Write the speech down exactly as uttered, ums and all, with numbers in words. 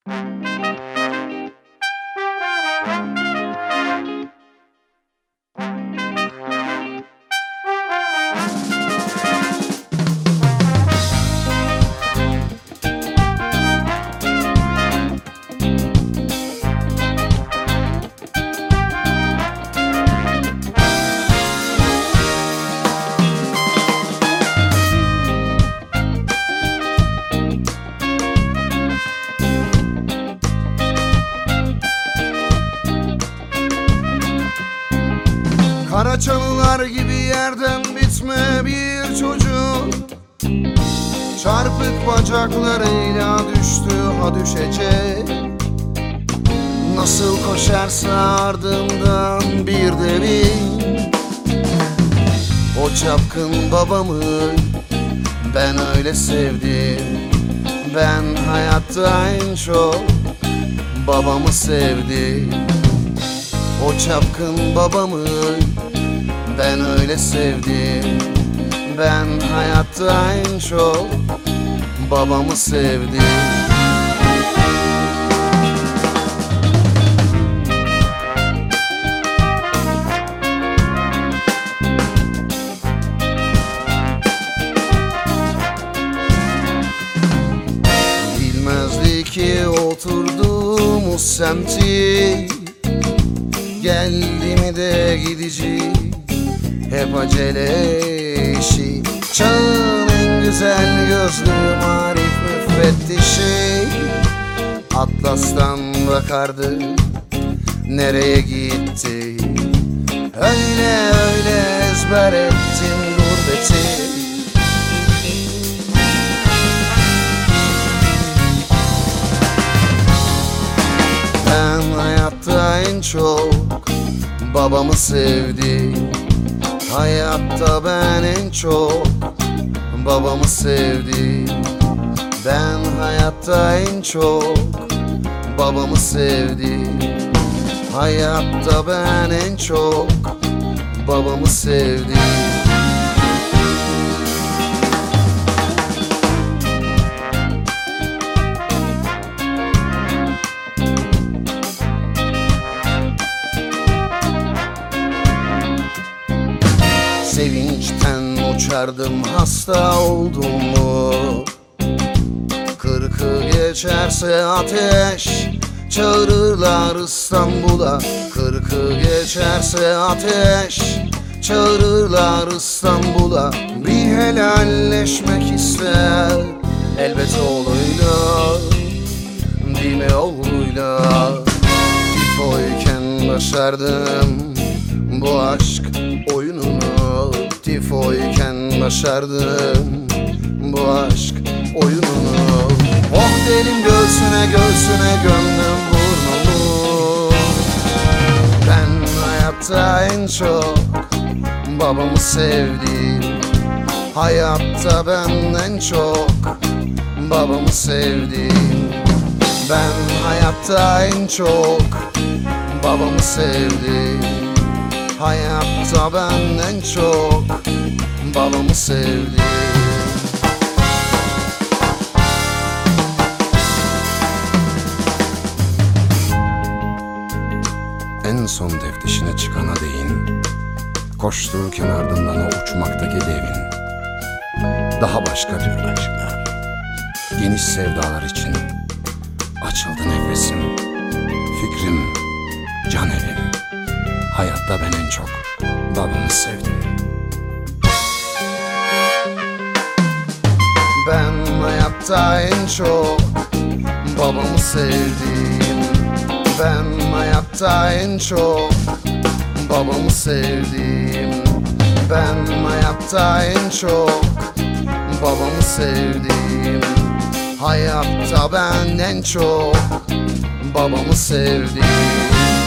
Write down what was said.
Karaçalılar gibi yerden bitme bir çocuk, çarpık bacaklarıyla düştü ha düşecek. Nasıl koşarsa ardından bir devin, o çapkın babamı ben öyle sevdim. Ben hayatta en çok babamı sevdim. O çapkın babamı ben öyle sevdim. Ben hayatta en çok babamı sevdim. Bilmezdi ki oturduğumuz semti, geldi mi de gidici, hep acele işi. Çağın en güzel gözlü marif müfettişi, Atlas'tan bakardı nereye gitti. Öyle öyle ezber ettim gurbeti. Ben hayatta en çok babamı sevdim. Hayatta ben en çok babamı sevdim. Ben hayatta en çok babamı sevdim. Hayatta ben en çok babamı sevdim. Sevinçten uçardım hasta oldum mu? Kırkı geçerse ateş çağırırlar İstanbul'a. Kırkı geçerse ateş çağırırlar İstanbul'a. Bir helalleşmek ister elbet oğluyla, değil mi oğluyla? Tifoyken başardım bu aşk oyununu. Tifoyken başardım bu aşk oyununu. Oh dedim göğsüne göğsüne gömdüm burnumu. Ben hayatta en çok babamı sevdim. Hayatta ben en çok babamı sevdim. Ben hayatta en çok babamı sevdim. Hayatta ben en çok babamı sevdim. En son teftişine çıkana değin, koştururken ardından o uçmaktaki devin. Daha başka türlü aşklar, geniş sevdalar için açıldı nefesim. Fikrim, can evim. Hayatta ben en çok babamı sevdim. Ben hayatta en çok babamı sevdim. Ben hayatta en çok babamı sevdim. Ben hayatta en çok babamı sevdim. Hayatta ben en çok babamı sevdim.